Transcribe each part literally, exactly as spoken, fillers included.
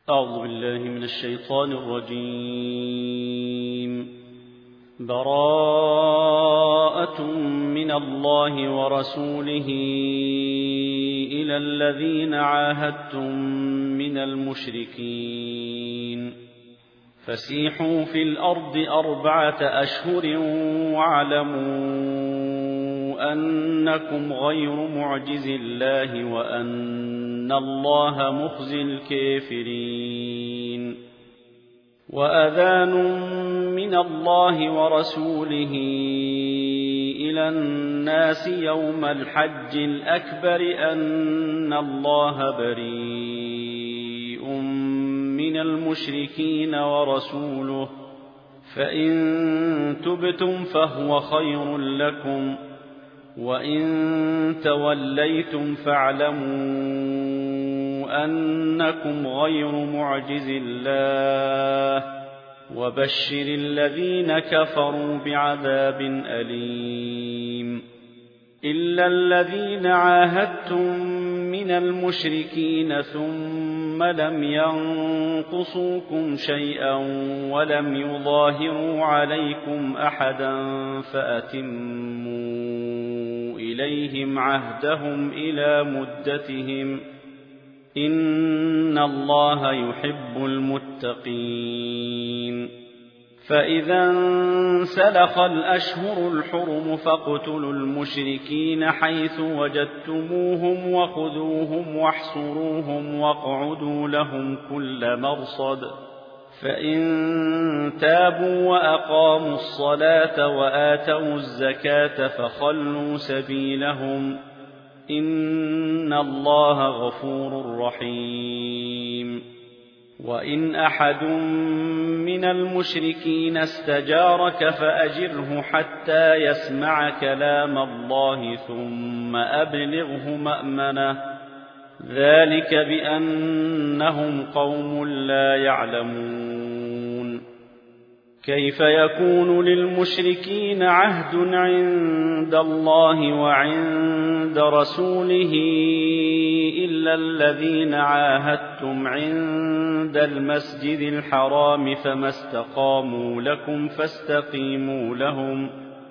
أعوذ بالله من الشيطان الرجيم. براءة من الله ورسوله إلى الذين عاهدتم من المشركين فسيحوا في الأرض أربعة أشهر واعلموا أنكم غير معجز الله وأن الله مخزي الكافرين. وأذان من الله ورسوله إلى الناس يوم الحج الأكبر أن الله بريء من المشركين ورسوله، فإن تبتم فهو خير لكم، وإن توليتم فاعلموا أنكم غير معجز الله، وبشر الذين كفروا بعذاب أليم. إلا الذين عاهدتم من المشركين ثم لم ينقصوكم شيئا ولم يظاهروا عليكم أحدا فأتموا إليهم عهدهم إلى مدتهم، إن الله يحب المتقين. فإذا انسلخ الأشهر الحرم فاقتلوا المشركين حيث وجدتموهم وخذوهم واحصروهم واقعدوا لهم كل مرصد، فإن تابوا وأقاموا الصلاة وآتوا الزكاة فخلوا سبيلهم، إن الله غفور رحيم. وإن أحد من المشركين استجارك فأجره حتى يسمع كلام الله ثم أبلغه مأمنه، ذلك بأنهم قوم لا يعلمون. كيف يكون للمشركين عهد عند الله وعند رسوله إلا الذين عاهدتم عند المسجد الحرام، فما استقاموا لكم فاستقيموا لهم،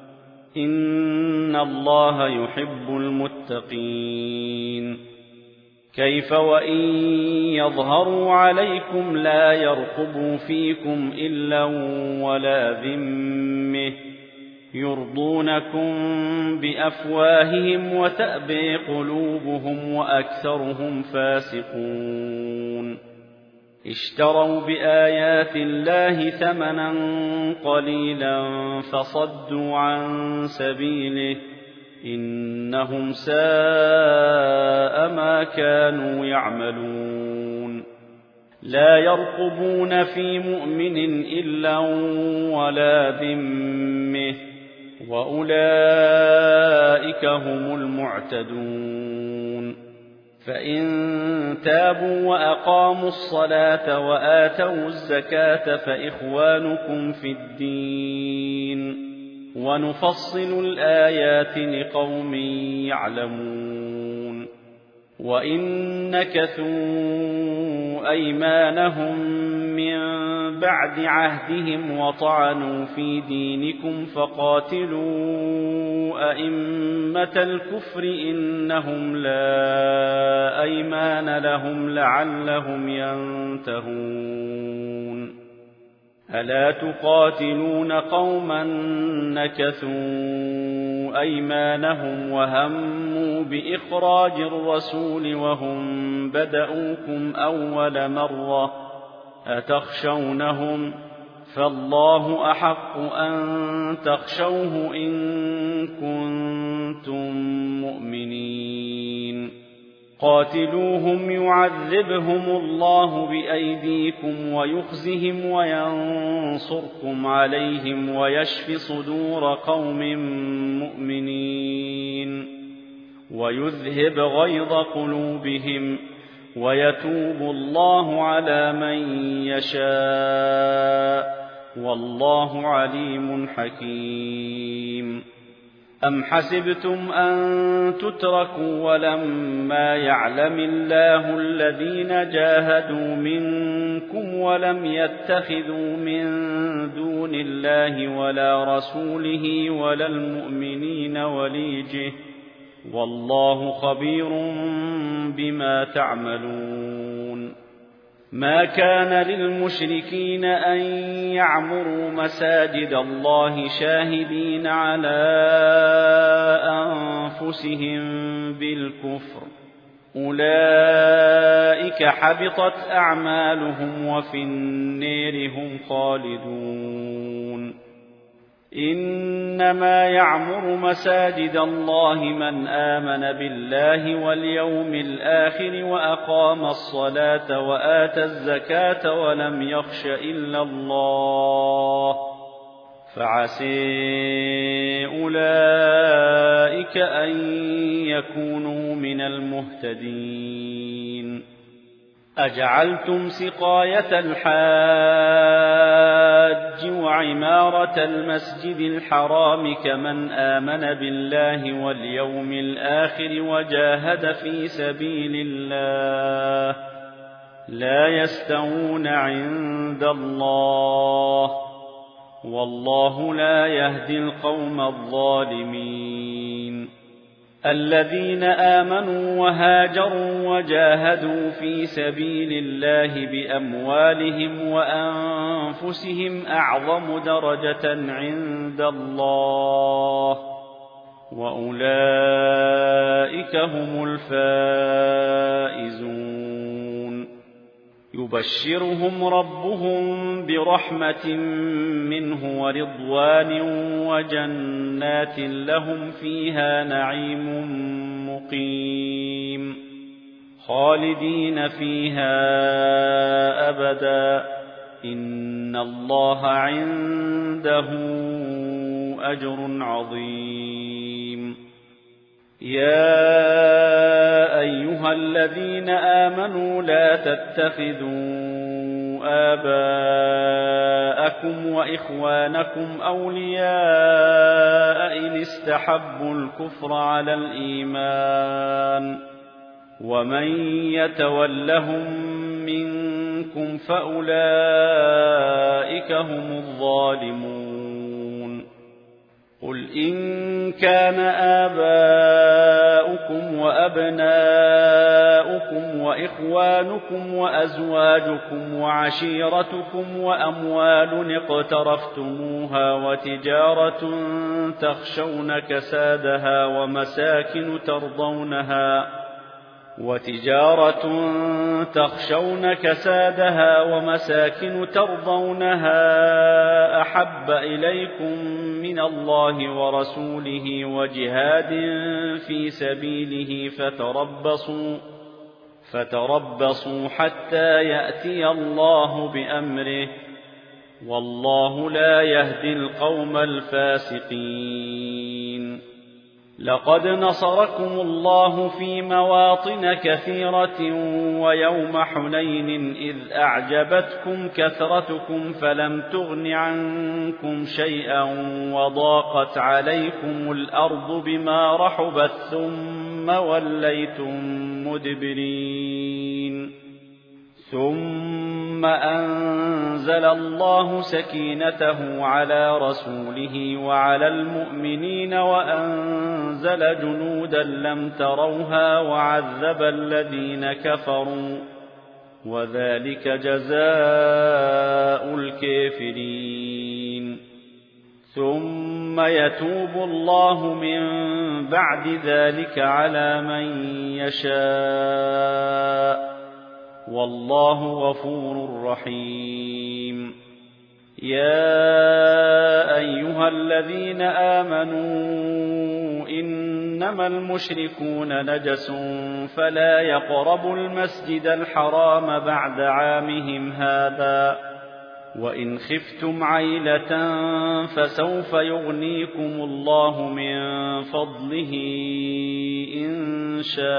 إن الله يحب المتقين. كيف وإن يظهروا عليكم لا يرقبوا فيكم إلا ولا ذمة، يرضونكم بأفواههم وتأبي قلوبهم وأكثرهم فاسقون. اشتروا بآيات الله ثمنا قليلا فصدوا عن سبيله، إنهم ساء ما كانوا يعملون. لا يرقبون في مؤمن إلا ولا ذمة، وأولئك هم المعتدون. فإن تابوا وأقاموا الصلاة وآتوا الزكاة فإخوانكم في الدين، ونفصل الآيات لقوم يعلمون. وإن نكثوا أيمانهم من بعد عهدهم وطعنوا في دينكم فقاتلوا أئمة الكفر إنهم لا أيمان لهم لعلهم ينتهون. ألا تقاتلون قوما نكثوا أيمانهم وهموا بإخراج الرسول وهم بدؤوكم أول مرة، أتخشونهم؟ فالله أحق أن تخشوه إن كنتم مؤمنين. قاتلوهم يعذبهم الله بأيديكم ويخزهم وينصركم عليهم ويشف صدور قوم مؤمنين، ويذهب غيظ قلوبهم، ويتوب الله على من يشاء، والله عليم حكيم. أم حسبتم أن تتركوا ولما يعلم الله الذين جاهدوا منكم ولم يتخذوا من دون الله ولا رسوله ولا المؤمنين وليجه والله خبير بما تعملون ما كان للمشركين أن يعمروا مساجد الله شاهدين على أنفسهم بالكفر أولئك حبطت أعمالهم وفي النار هم خالدون إنما يعمر مساجد الله من آمن بالله واليوم الآخر وأقام الصلاة وآتى الزكاة ولم يخش إلا الله فعسى أولئك أن يكونوا من المهتدين أجعلتم سقاية الحاج وعمارة المسجد الحرام كمن آمن بالله واليوم الآخر وجاهد في سبيل الله لا يستوون عند الله والله لا يهدي القوم الظالمين الذين آمنوا وهاجروا وجاهدوا في سبيل الله بأموالهم وأنفسهم أعظم درجة عند الله وأولئك هم الفائزون يبشرهم ربهم برحمة منه ورضوان وجنات لهم فيها نعيم مقيم خالدين فيها أبدا إن الله عنده أجر عظيم يا أيها الذين آمنوا لا تتخذوا آباءكم وإخوانكم أولياء إن استحبوا الكفر على الإيمان ومن يتولهم منكم فأولئك هم الظالمون قل إن كان آباؤكم وأبناؤكم وإخوانكم وأزواجكم وعشيرتكم وأموال اقترفتموها وتجارة تخشون كسادها ومساكن ترضونها وتجارة تخشون كسادها ومساكن ترضونها أحب إليكم من الله ورسوله وجهاد في سبيله فتربصوا فتربصوا حتى يأتي الله بأمره والله لا يهدي القوم الفاسقين لقد نصركم الله في مواطن كثيرة ويوم حنين إذ أعجبتكم كثرتكم فلم تغن عنكم شيئا وضاقت عليكم الأرض بما رحبت ثم وليتم مدبرين ثم أنزل الله سكينته على رسوله وعلى المؤمنين وأنزل جنودا لم تروها وعذب الذين كفروا وذلك جزاء الكافرين ثم يتوب الله من بعد ذلك على من يشاء والله غفور رحيم يا أيها الذين آمنوا إنما المشركون نجس فلا يقربوا المسجد الحرام بعد عامهم هذا وإن خفتم عيلة فسوف يغنيكم الله من فضله إن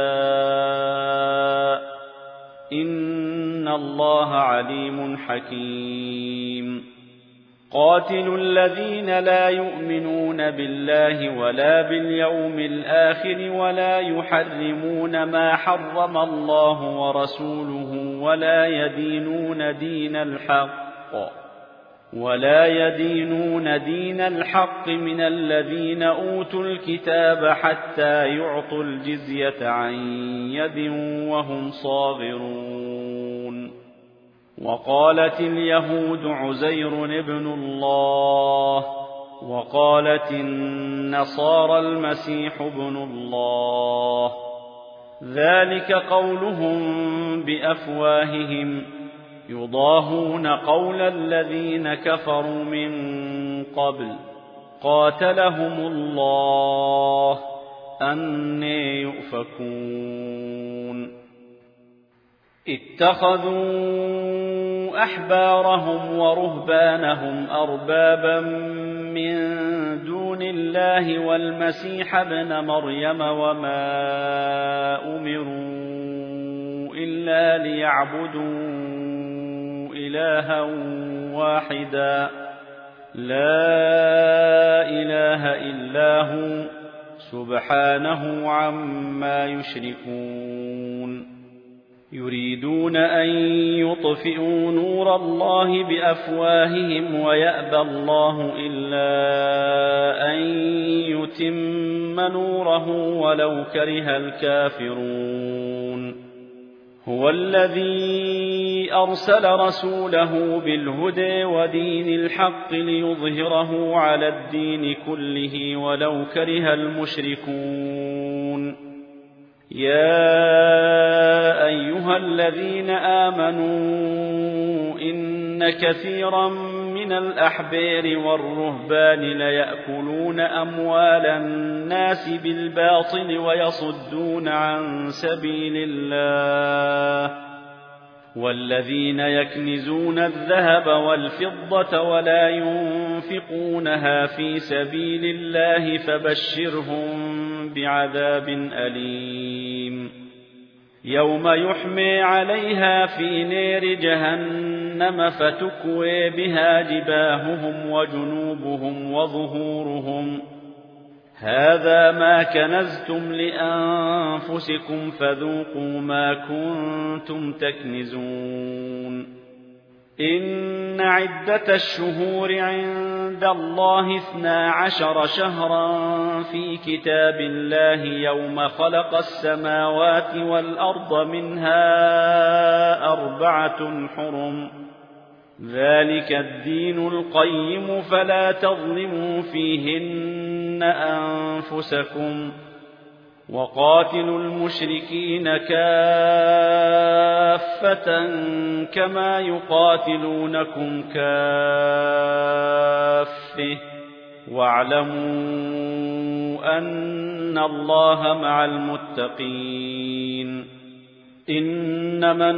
شاء إن الله عليم حكيم قاتلوا الذين لا يؤمنون بالله ولا باليوم الآخر ولا يحرمون ما حرم الله ورسوله ولا يدينون دين الحق ولا يدينون دين الحق من الذين أوتوا الكتاب حتى يعطوا الجزية عن يد وهم صاغرون. وقالت اليهود عزير ابن الله وقالت النصارى المسيح ابن الله، ذلك قولهم بأفواههم يضاهون قول الذين كفروا من قبل قاتلهم الله أنى يؤفكون. اتخذوا أحبارهم ورهبانهم أربابا من دون الله والمسيح ابن مريم وما أمروا إلا ليعبدوا إلها واحدا لا إله إلا هو سبحانه عما يشركون. يريدون أن يطفئوا نور الله بأفواههم ويأبى الله إلا أن يتم نوره ولو كره الكافرون. هو الذي أرسل رسوله بالهدى ودين الحق ليظهره على الدين كله ولو كره المشركون. يا أيها الذين آمنوا إن كثيرا من الأحبار والرهبان ليأكلون أموال الناس بالباطل ويصدون عن سبيل الله، والذين يكنزون الذهب والفضة ولا ينفقونها في سبيل الله فبشرهم بعذاب أليم. يوم يحمى عليها في نار جهنم فتكوي بها جباههم وجنوبهم وظهورهم هذا ما كنزتم لأنفسكم فذوقوا ما كنتم تكنزون. إن عدة الشهور عند الله اثنا عشر شهرا في كتاب الله يوم خلق السماوات والأرض منها أربعة حرم ذلك الدين القيم فلا تظلموا فيهن أنفسكم وقاتلوا المشركين كافة كما يقاتلونكم كافة واعلموا أن الله مع المتقين. إنما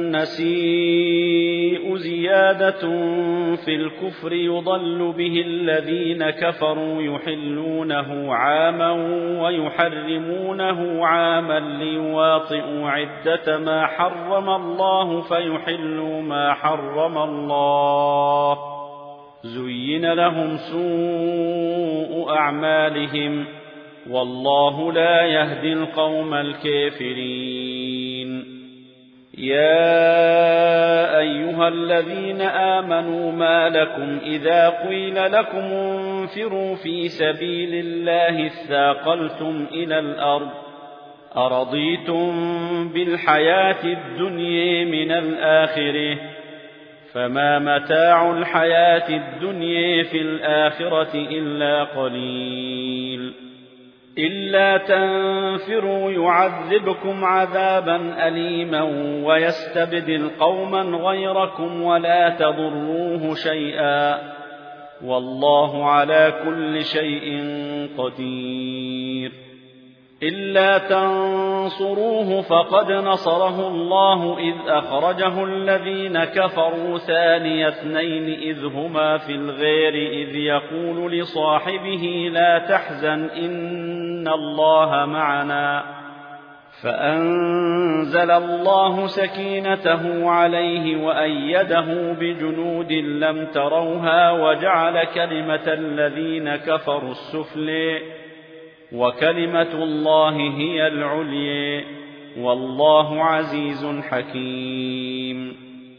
النسيء زيادة في الكفر يضل به الذين كفروا يحلونه عاما ويحرمونه عاما ليواطئوا عدة ما حرم الله فيحلوا ما حرم الله. زين لهم سوء أعمالهم والله لا يهدي القوم الكافرين. يا أيها الذين آمنوا ما لكم إذا قيل لكم انفروا في سبيل الله اثاقلتم إلى الأرض أرضيتم بالحياة الدنيا من الآخرة فما متاع الحياة الدنيا في الآخرة إلا قليل. إلا تنفروا يعذبكم عذابا أليما ويستبدل قوما غيركم ولا تضروه شيئا والله على كل شيء قدير. إلا تنصروه فقد نصره الله إذ أخرجه الذين كفروا ثاني اثنين إذ هما في الغار إذ يقول لصاحبه لا تحزن إن الله معنا فأنزل الله سكينته عليه وأيده بجنود لم تروها وجعل كلمة الذين كفروا السفلى وكلمة الله هي العليا والله عزيز حكيم.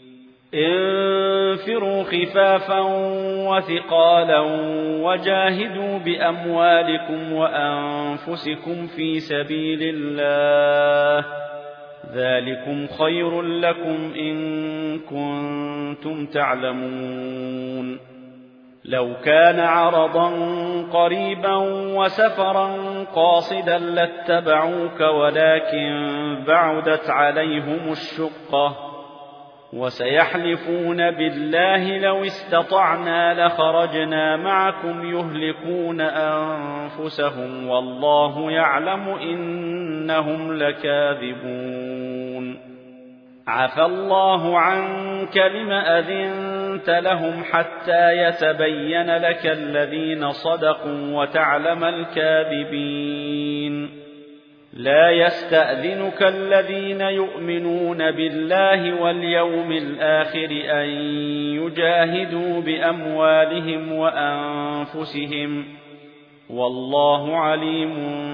انفروا خفافا وثقالا وجاهدوا بأموالكم وأنفسكم في سبيل الله ذلكم خير لكم إن كنتم تعلمون. لو كان عرضا قريبا وسفرا قاصدا لاتبعوك ولكن بعدت عليهم الشقة وسيحلفون بالله لو استطعنا لخرجنا معكم يهلكون أنفسهم والله يعلم إنهم لكاذبون. عفى الله عنك لم أذنت لهم حتى يتبين لك الذين صدقوا وتعلم الكاذبين. لا يستأذنك الذين يؤمنون بالله واليوم الآخر أن يجاهدوا بأموالهم وأنفسهم والله عليم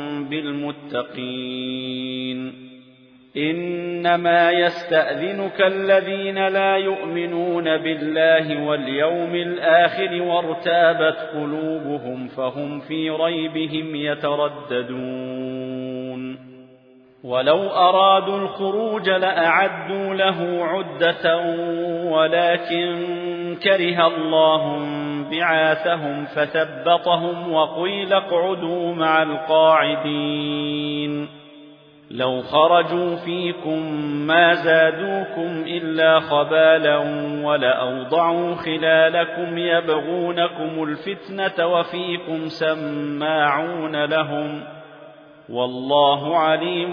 بالمتقين. إنما يستأذنك الذين لا يؤمنون بالله واليوم الآخر وارتابت قلوبهم فهم في ريبهم يترددون. ولو أرادوا الخروج لأعدوا له عدة ولكن كره الله بعاثهم فثبطهم وقيل اقعدوا مع القاعدين. لو خرجوا فيكم ما زادوكم إلا خبالا ولأوضعوا خلالكم يبغونكم الفتنة وفيكم سماعون لهم والله عليم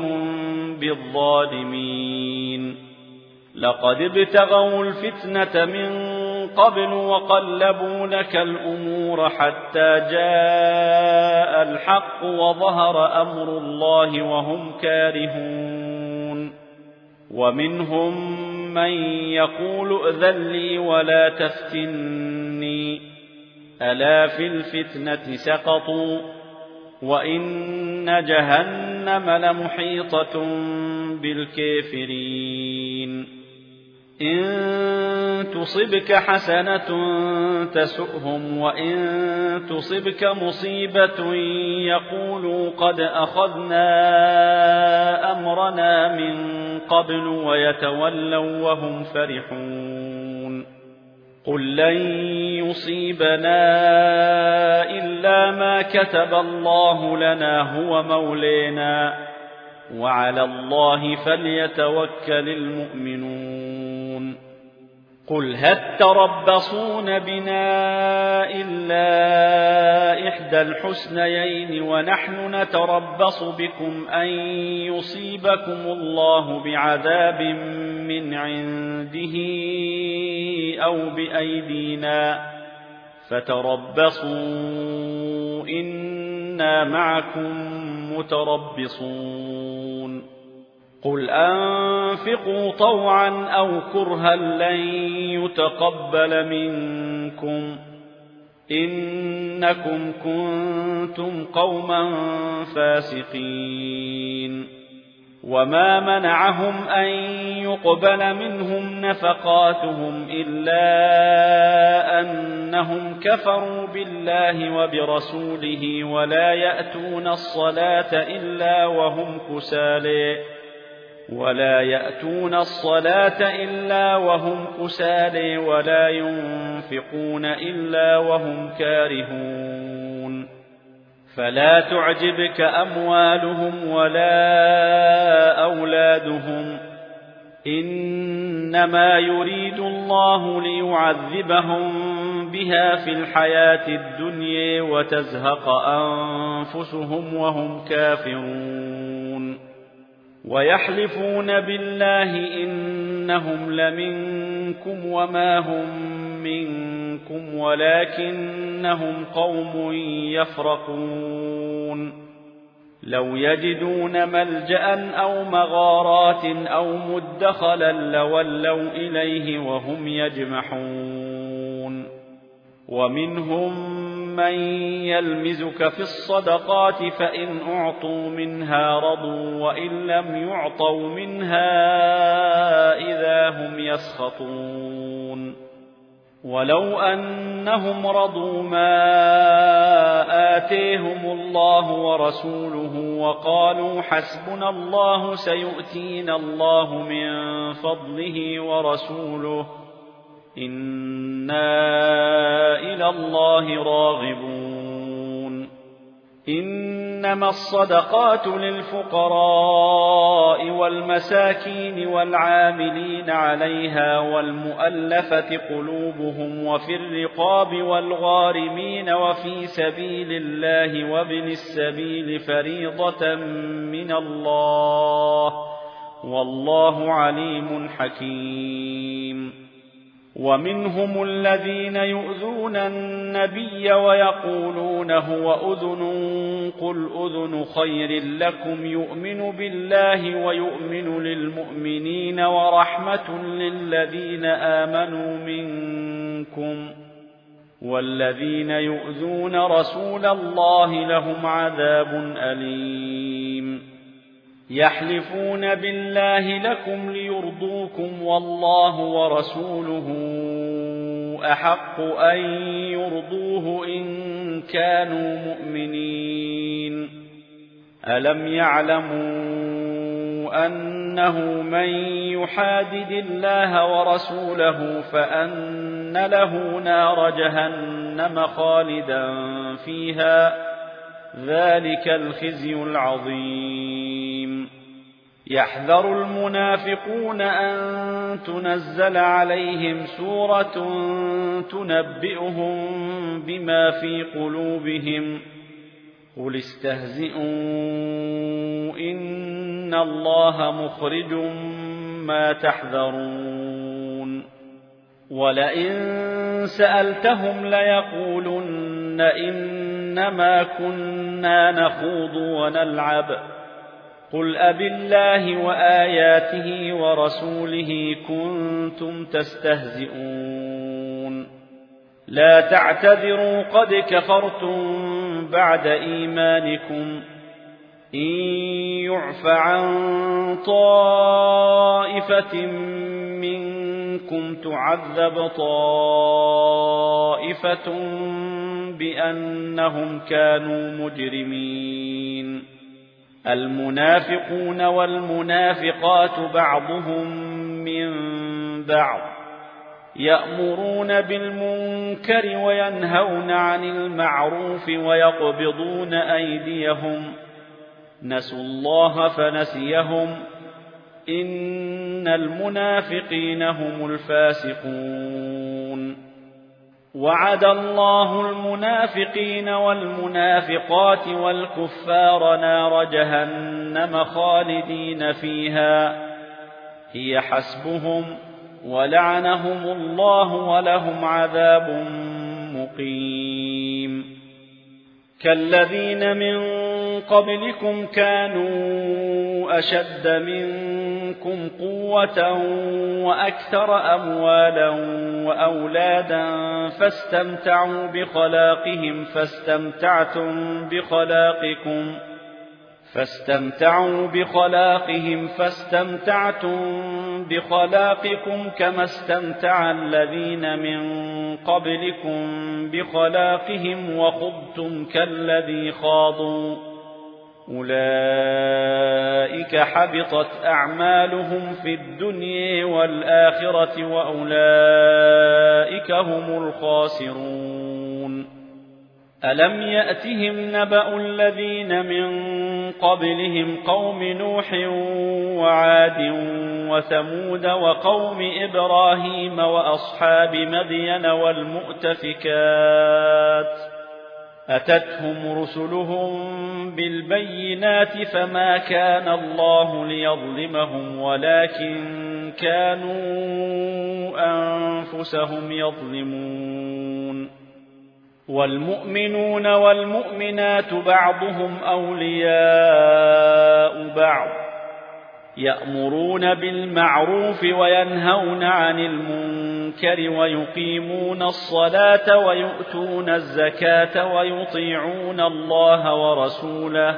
بالظالمين. لقد ابتغوا الفتنة من قبل وقلبوا لك الأمور حتى جاء الحق وظهر أمر الله وهم كارهون. ومنهم من يقول ائذن لي ولا تفتني ألا في الفتنة سقطوا وإن جهنم لمحيطة بالكافرين. إن تصبك حسنة تسؤهم وإن تصبك مصيبة يقولوا قد أخذنا أمرنا من قبل ويتولوا وهم فرحون. قل لن يصيبنا إلا ما كتب الله لنا هو مولانا وعلى الله فليتوكل المؤمنون. قل هل تربصون بنا إلا إحدى الحسنيين ونحن نتربص بكم أن يصيبكم الله بعذاب من عنده أو بأيدينا فتربصوا إنا معكم متربصون. قل أنفقوا طوعا أو كرها لن يتقبل منكم إنكم كنتم قوما فاسقين. وما منعهم أن يقبل منهم نفقاتهم إلا أنهم كفروا بالله وبرسوله ولا يأتون الصلاة إلا وهم كسالى ولا يأتون الصلاة إلا وهم كسالى ولا ينفقون إلا وهم كارهون. فلا تعجبك أموالهم ولا أولادهم إنما يريد الله ليعذبهم بها في الحياة الدنيا وتزهق أنفسهم وهم كافرون. ويحلفون بالله إنهم لمنكم وما هم منكم ولكنهم قوم يفرقون. لو يجدون ملجأ أو مغارات أو مدخلا لولوا إليه وهم يجمحون ومنهم من يلمزك في الصدقات فإن أعطوا منها رضوا وإن لم يعطوا منها إذا هم يسخطون ولو أنهم رضوا ما آتيهم الله ورسوله وقالوا حسبنا الله سيؤتينا الله من فضله ورسوله إنا إلى الله راغبون إنما الصدقات للفقراء والمساكين والعاملين عليها والمؤلفة قلوبهم وفي الرقاب والغارمين وفي سبيل الله وابن السبيل فريضة من الله والله عليم حكيم ومنهم الذين يؤذون النبي ويقولون هو أذن قل أذن خير لكم يؤمن بالله ويؤمن للمؤمنين ورحمة للذين آمنوا منكم والذين يؤذون رسول الله لهم عذاب أليم يحلفون بالله لكم ليرضوكم والله ورسوله أحق أن يرضوه إن كانوا مؤمنين ألم يعلموا أنه من يحادد الله ورسوله فأن له نار جهنم خالدا فيها ذلك الخزي العظيم يحذر المنافقون أن تنزل عليهم سورة تنبئهم بما في قلوبهم قل استهزئوا إن الله مخرج ما تحذرون ولئن سألتهم ليقولن إنما كنا نخوض ونلعب قل أبالله وآياته ورسوله كنتم تستهزئون لا تعتذروا قد كفرتم بعد إيمانكم إن يعف عن طائفة منكم تعذب طائفة بأنهم كانوا مجرمين المنافقون والمنافقات بعضهم من بعض يأمرون بالمنكر وينهون عن المعروف ويقبضون أيديهم نسوا الله فنسيهم إن المنافقين هم الفاسقون وعد الله المنافقين والمنافقات والكفار نار جهنم خالدين فيها هي حسبهم ولعنهم الله ولهم عذاب مقيم كالذين من قبلكم كانوا أشد منكم قوة وأكثر أموالا وأولادا فاستمتعوا بخلاقهم فاستمتعتم بخلاقكم فاستمتعوا بخلاقهم فاستمتعتم بخلاقكم كما استمتع الذين من قبلكم بخلاقهم وخضتم كالذي خاضوا أولئك حبطت أعمالهم في الدنيا والآخرة وأولئك هم الخاسرون ألم يأتهم نبأ الذين من قبلهم قوم نوح وعاد وثمود وقوم إبراهيم وأصحاب مدين والمؤتفكات أتتهم رسلهم بالبينات فما كان الله ليظلمهم ولكن كانوا أنفسهم يظلمون والمؤمنون والمؤمنات بعضهم أولياء بعض يأمرون بالمعروف وينهون عن المنكر ويقيمون الصلاة ويؤتون الزكاة ويطيعون الله ورسوله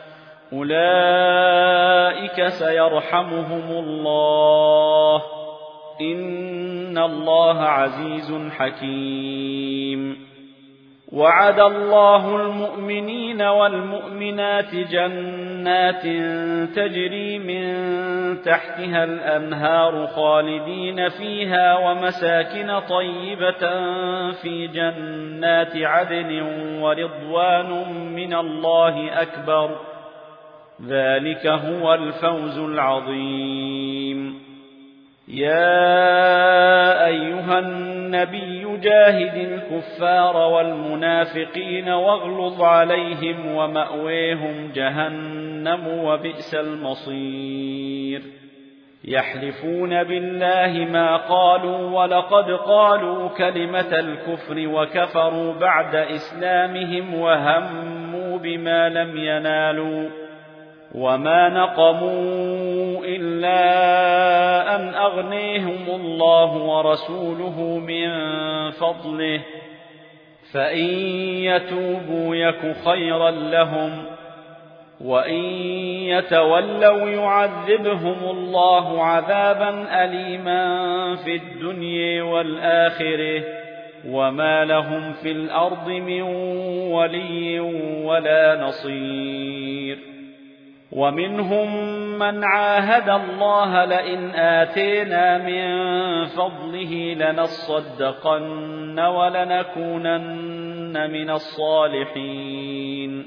أولئك سيرحمهم الله إن الله عزيز حكيم. وعد الله المؤمنين والمؤمنات جنات تجري من تحتها الأنهار خالدين فيها ومساكن طيبة في جنات عدن ورضوان من الله أكبر ذلك هو الفوز العظيم. يا أيها النبي جاهد الكفار والمنافقين واغلظ عليهم ومأويهم جهنم وبئس المصير. يحلفون بالله ما قالوا ولقد قالوا كلمة الكفر وكفروا بعد إسلامهم وهموا بما لم ينالوا وما نقموا إلا أن أغنيهم الله ورسوله من فضله فإن يتوبوا يك خيرا لهم وإن يتولوا يعذبهم الله عذابا أليما في الدنيا والآخرة وما لهم في الأرض من ولي ولا نصير. ومنهم من عاهد الله لئن آتينا من فضله لنصدقن ولنكونن من الصالحين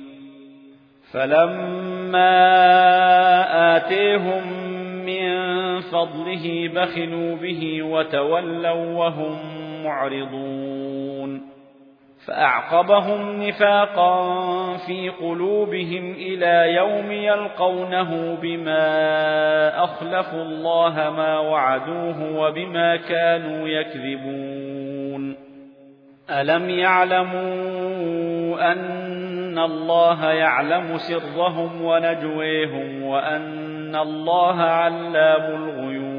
فلما آتيهم من فضله بخلوا به وتولوا وهم معرضون فأعقبهم نفاقا في قلوبهم إلى يوم يلقونه بما أخلفوا الله ما وعدوه وبما كانوا يكذبون. ألم يعلموا أن الله يعلم سرهم ونجويهم وأن الله علام الغيوب.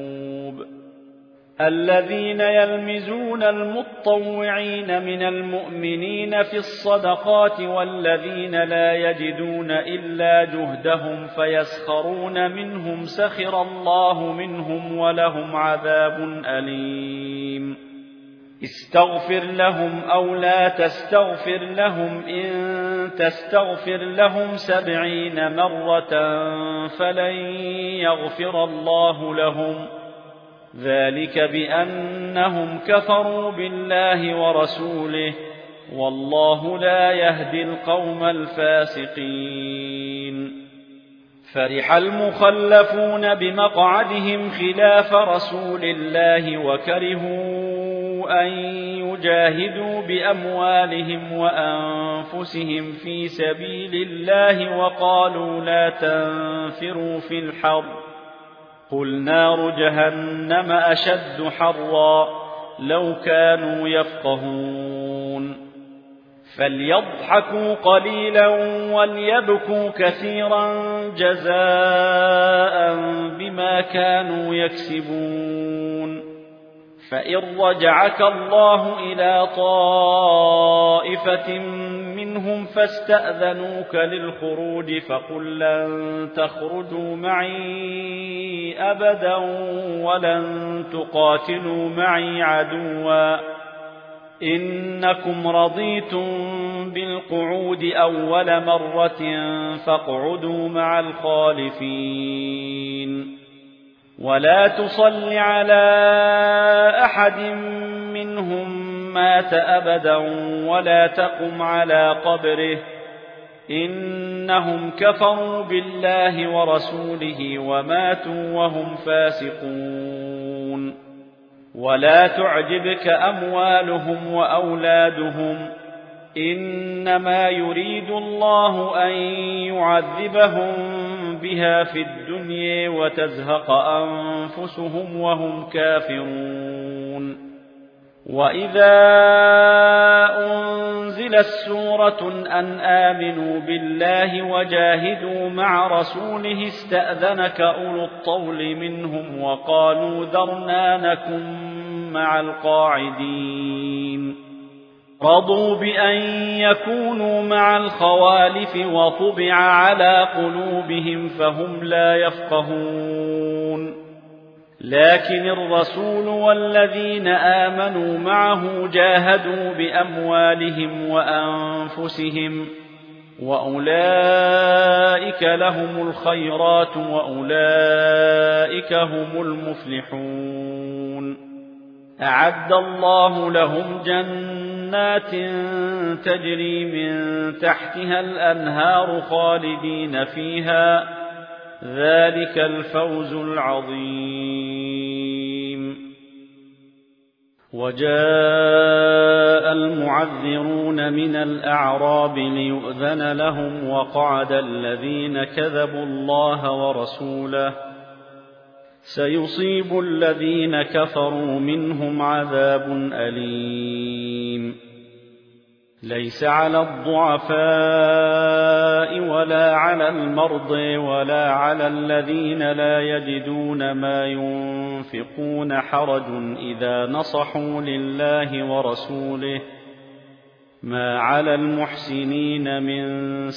الذين يلمزون المطوعين من المؤمنين في الصدقات والذين لا يجدون إلا جهدهم فيسخرون منهم سخر الله منهم ولهم عذاب أليم. استغفر لهم أو لا تستغفر لهم إن تستغفر لهم سبعين مرة فلن يغفر الله لهم ذلك بأنهم كفروا بالله ورسوله والله لا يهدي القوم الفاسقين. فرح المخلفون بمقعدهم خلاف رسول الله وكرهوا أن يجاهدوا بأموالهم وأنفسهم في سبيل الله وقالوا لا تنفروا في الحر قل نار جهنم أشد حرا لو كانوا يفقهون. فليضحكوا قليلا وليبكوا كثيرا جزاء بما كانوا يكسبون. فإن رجعك الله إلى طائفة منهم فاستأذنوك للخروج فقل لن تخرجوا معي أبدا ولن تقاتلوا معي عدوا إنكم رضيتم بالقعود أول مرة فاقعدوا مع الخالفين. ولا تصل على أحد منهم مات أبدا ولا تقم على قبره إنهم كفروا بالله ورسوله وماتوا وهم فاسقون. ولا تعجبك أموالهم وأولادهم إنما يريد الله أن يعذبهم بها في الدنيا وتزهق أنفسهم وهم كافرون. وإذا أنزلت سورة أن آمنوا بالله وجاهدوا مع رسوله استأذنك أولو الطول منهم وقالوا ذرنا نكن مع القاعدين رضوا بأن يكونوا مع الخوالف وطبع على قلوبهم فهم لا يفقهون لكن الرسول والذين آمنوا معه جاهدوا بأموالهم وأنفسهم وأولئك لهم الخيرات وأولئك هم المفلحون أعد الله لهم جنات تجري من تحتها الأنهار خالدين فيها ذلك الفوز العظيم وجاء المعذرون من الأعراب ليؤذن لهم وقعد الذين كذبوا الله ورسوله سيصيب الذين كفروا منهم عذاب أليم ليس على الضعفاء ولا على المرضى ولا على الذين لا يجدون ما ينفقون حرج إذا نصحوا لله ورسوله ما على المحسنين من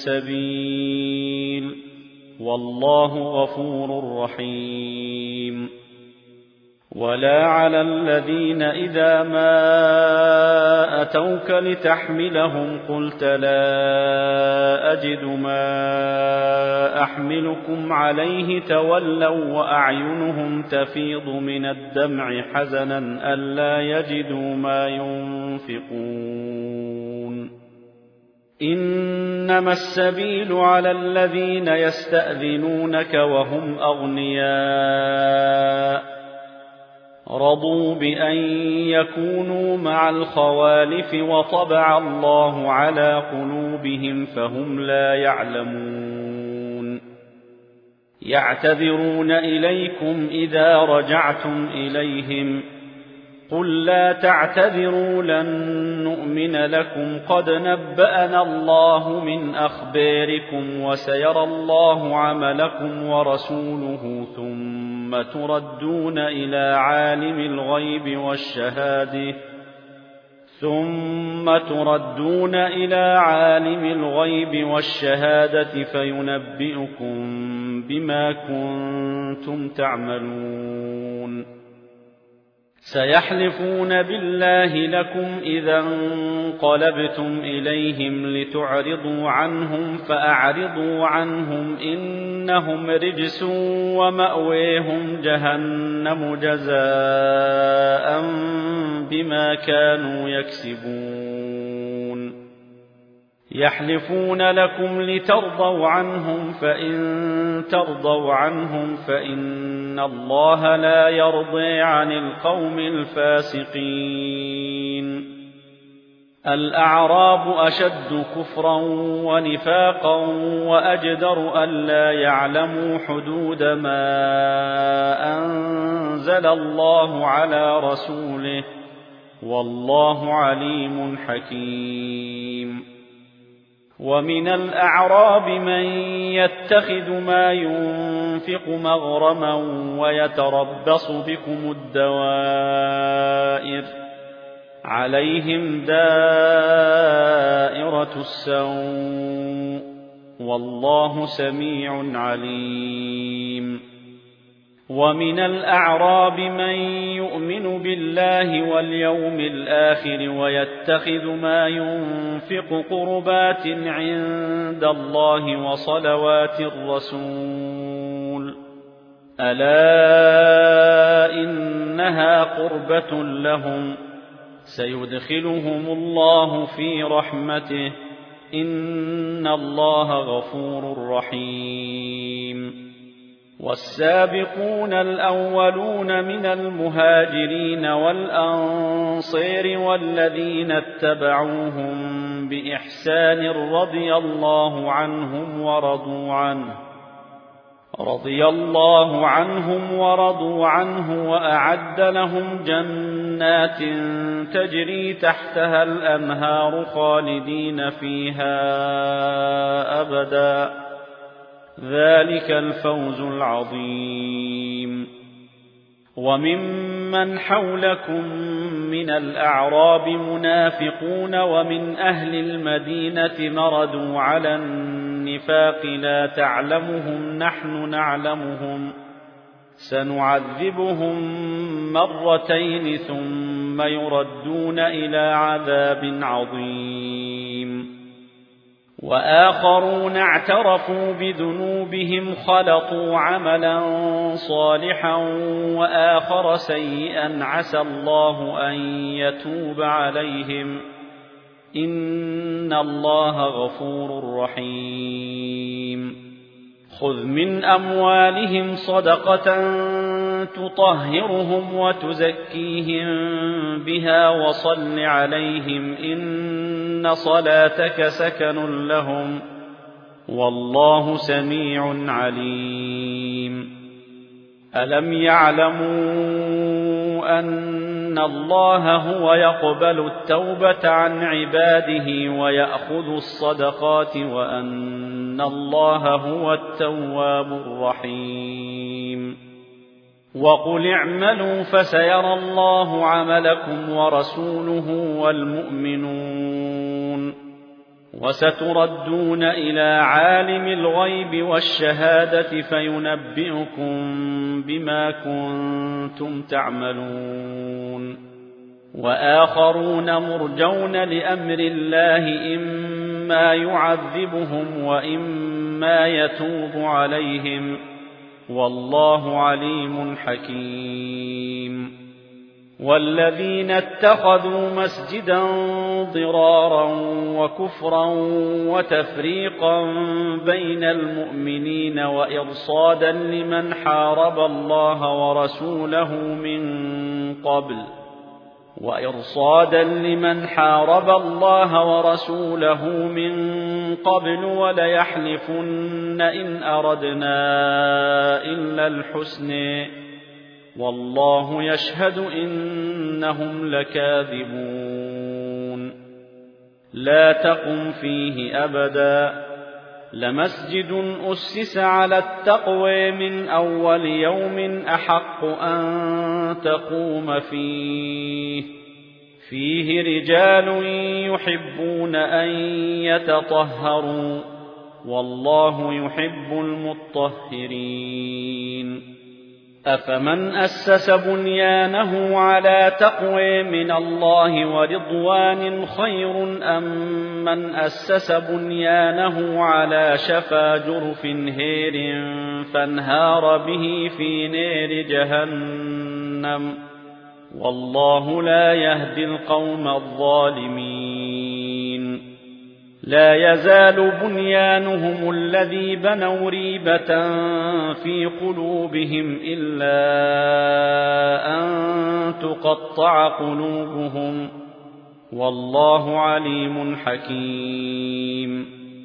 سبيل والله غفور رحيم ولا على الذين إذا ما أتوك لتحملهم قلت لا أجد ما أحملكم عليه تولوا وأعينهم تفيض من الدمع حزنا ألا يجدوا ما ينفقون إنما السبيل على الذين يستأذنونك وهم أغنياء رضوا بأن يكونوا مع الخوالف وطبع الله على قلوبهم فهم لا يعلمون يعتذرون إليكم إذا رجعتم إليهم قل لا تعتذروا لن نؤمن لكم قد نبأنا الله من أخباركم وسيرى الله عملكم ورسوله ثم ثم تردون إلى عالم الغيب والشهادة ثم تردون إلى عالم الغيب والشهادة فينبئكم بما كنتم تعملون سيحلفون بالله لكم إذا انقلبتم إليهم لتعرضوا عنهم فأعرضوا عنهم إنهم رجس ومأويهم جهنم جزاء بما كانوا يكسبون يحلفون لكم لترضوا عنهم فإن ترضوا عنهم فإن الله لا يرضي عن القوم الفاسقين الأعراب أشد كفرا ونفاقا وأجدر ألا يعلموا حدود ما أنزل الله على رسوله والله عليم حكيم ومن الأعراب من يتخذ ما ينفق مغرما ويتربص بكم الدوائر عليهم دائرة السوء والله سميع عليم ومن الأعراب من يؤمن بالله واليوم الآخر ويتخذ ما ينفق قربات عند الله وصلوات الرسول ألا إنها قربة لهم سيدخلهم الله في رحمته إن الله غفور رحيم والسابقون الأولون من المهاجرين والأنصار والذين اتبعوهم بإحسان رضي الله عنهم ورضوا عنه رضي الله عنهم ورضوا عنه وأعد لهم جنات تجري تحتها الأنهار خالدين فيها أبدا ذلك الفوز العظيم. وممن حولكم من الأعراب منافقون ومن أهل المدينة مردوا على النفاق لا تعلمهم نحن نعلمهم سنعذبهم مرتين ثم يردون إلى عذاب عظيم. وآخرون اعترفوا بذنوبهم خلطوا عملا صالحا وآخر سيئا عسى الله أن يتوب عليهم إن الله غفور رحيم. خذ من أموالهم صدقة تطهرهم وتزكيهم بها وصل عليهم إن صلاتك سكن لهم والله سميع عليم. ألم يعلموا أن الله هو يقبل التوبة عن عباده ويأخذ الصدقات وأن الله هو التواب الرحيم. وقل اعملوا فسيرى الله عملكم ورسوله والمؤمنون وستردون إلى عالم الغيب والشهادة فينبئكم بما كنتم تعملون. وآخرون مرجون لأمر الله إما يعذبهم وإما يتوب عليهم والله عليم حكيم. والذين اتخذوا مسجدا ضرارا وكفرا وتفريقا بين المؤمنين وإرصادا لمن حارب الله ورسوله من قبل وإرصادا لمن حارب الله ورسوله من قبل وليحلفن إن أردنا إلا الحسن والله يشهد إنهم لكاذبون. لا تقم فيه أبدا لمسجد أسس على التقوى من أول يوم أحق أن تقوم فيه فيه رجال يحبون أن يتطهروا والله يحب المطهرين. أفمن أسس بنيانه على تقوى من الله ورضوان خير أم من أسس بنيانه على شفا جرف هير فانهار به في نار جهنم والله لا يهدي القوم الظالمين. لا يزال بنيانهم الذي بنوا ريبة في قلوبهم إلا أن تقطع قلوبهم والله عليم حكيم.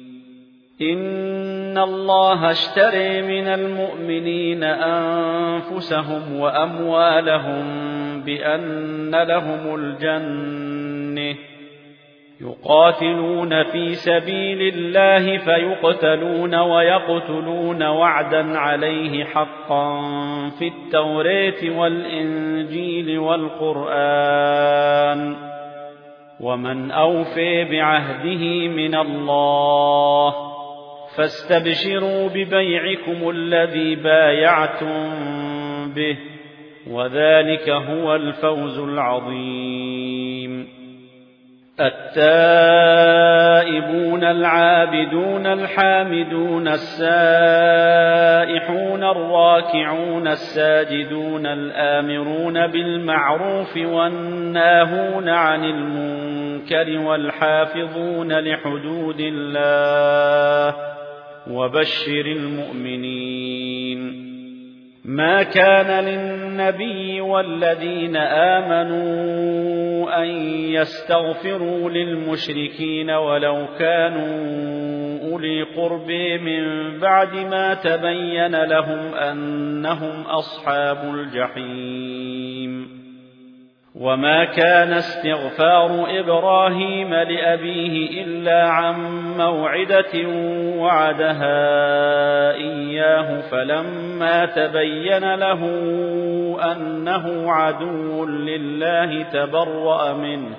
إن الله اشترى من المؤمنين أنفسهم وأموالهم بأن لهم الجنة يقاتلون في سبيل الله فيقتلون ويقتلون وعدا عليه حقا في التوراة والإنجيل والقرآن ومن أوفى بعهده من الله فاستبشروا ببيعكم الذي بايعتم به وذلك هو الفوز العظيم. التائبون العابدون الحامدون السائحون الراكعون الساجدون الآمرون بالمعروف والناهون عن المنكر والحافظون لحدود الله وبشر المؤمنين. ما كان للنبي والذين آمنوا أن يستغفروا للمشركين ولو كانوا أولي قرب من بعد ما تبين لهم أنهم أصحاب الجحيم وما كان استغفار إبراهيم لأبيه إلا عن موعدة وعدها إياه فلما تبين له أنه عدو لله تبرأ منه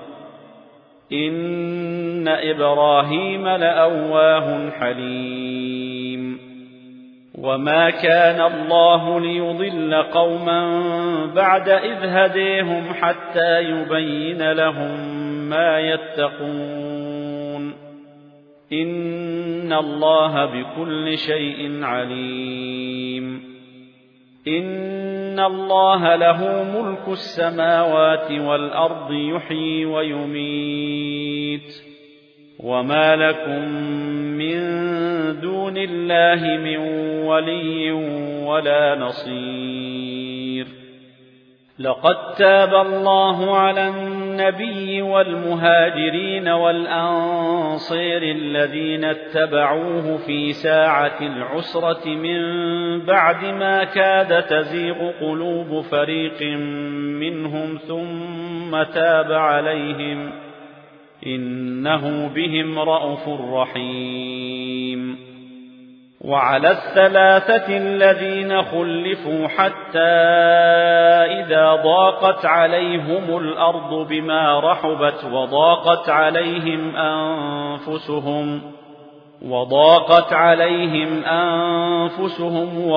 إن إبراهيم لأواه حليم وما كان الله ليضل قوما بعد إذ هديهم حتى يبين لهم ما يتقون إن الله بكل شيء عليم إن الله له ملك السماوات والأرض يحيي ويميت وما لكم من دون الله من ولي ولا نصير لقد تاب الله على النبي والمهاجرين والأنصار الذين اتبعوه في ساعة العسرة من بعد ما كاد تزيغ قلوب فريق منهم ثم تاب عليهم إنه بهم رءوف رحيم وعلى الثلاثة الذين خلفوا حتى إذا ضاقت عليهم الأرض بما رحبت وضاقت عليهم أنفسهم وضاقت عليهم أنفسهم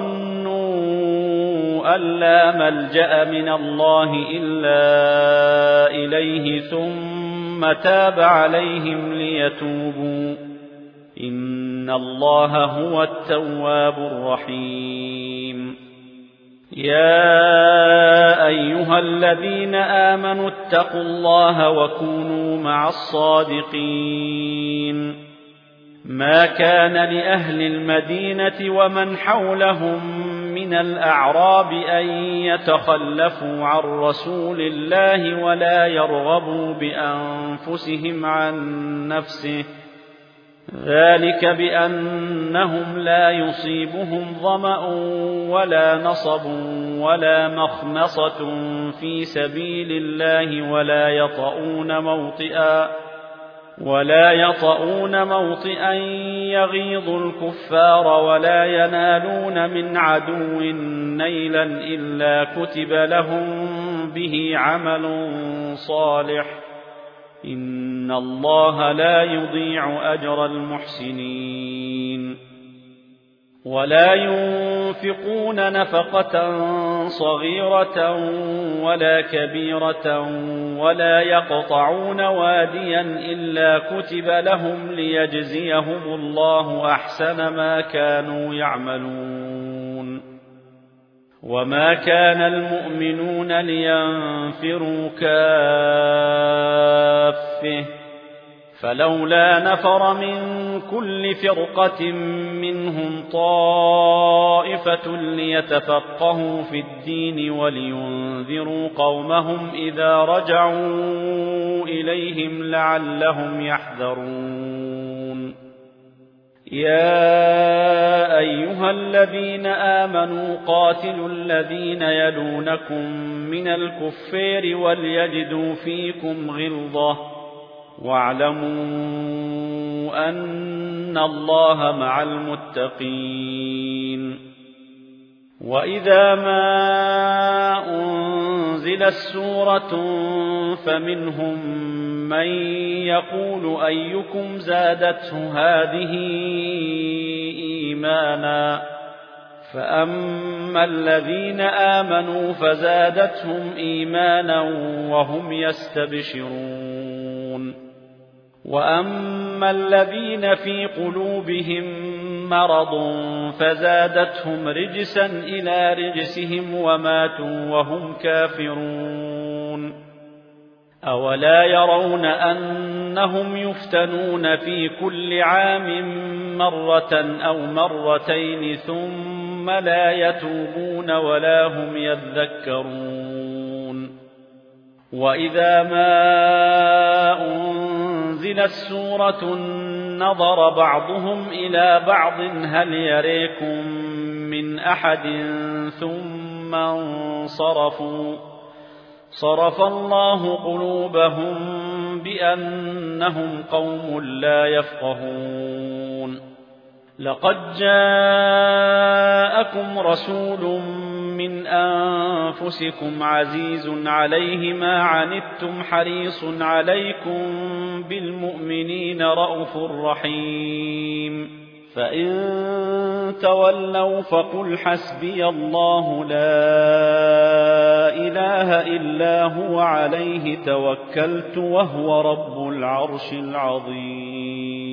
وظنوا أن لا ملجأ من الله إلا إليه ثم تاب عليهم ليتوبوا إن الله هو التواب الرحيم يا أيها الذين آمنوا اتقوا الله وكونوا مع الصادقين ما كان لأهل المدينة ومن حولهم من الأعراب أن يتخلفوا عن رسول الله ولا يرغبوا بأنفسهم عن نفسه ذلك بأنهم لا يصيبهم ظمأ ولا نصب ولا مخمصة في سبيل الله ولا يطؤون موطئا ولا يطؤون موطئا يغيظ الكفار ولا ينالون من عدو نيلا إلا كتب لهم به عمل صالح إن الله لا يضيع أجر المحسنين ولا ينفقون نفقة صغيرة ولا كبيرة ولا يقطعون واديا إلا كتب لهم ليجزيهم الله أحسن ما كانوا يعملون وما كان المؤمنون لينفروا كافة فلولا نفر من كل فرقة منهم طائفة ليتفقهوا في الدين ولينذروا قومهم إذا رجعوا إليهم لعلهم يحذرون يا أيها الذين آمنوا قاتلوا الذين يلونكم من الكفار وليجدوا فيكم غلظة واعلموا أن الله مع المتقين وإذا ما أنزلت سورة فمنهم من يقول أيكم زادته هذه إيمانا فأما الذين آمنوا فزادتهم إيمانا وهم يستبشرون وأما الذين في قلوبهم مرض فزادتهم رجسا إلى رجسهم وماتوا وهم كافرون أولا يرون أنهم يفتنون في كل عام مرة أو مرتين ثم لا يتوبون ولا هم يذكرون وإذا ما أنزلت سورة نظر بعضهم إلى بعض هل يريكم من أحد ثم انصرفوا صرف الله قلوبهم بأنهم قوم لا يفقهون لقد جاءكم رسول من أنفسكم عزيز عليه ما عنتم حريص عليكم بالمؤمنين رءوف رحيم فإن تولوا فقل حسبي الله لا إله إلا هو عليه توكلت وهو رب العرش العظيم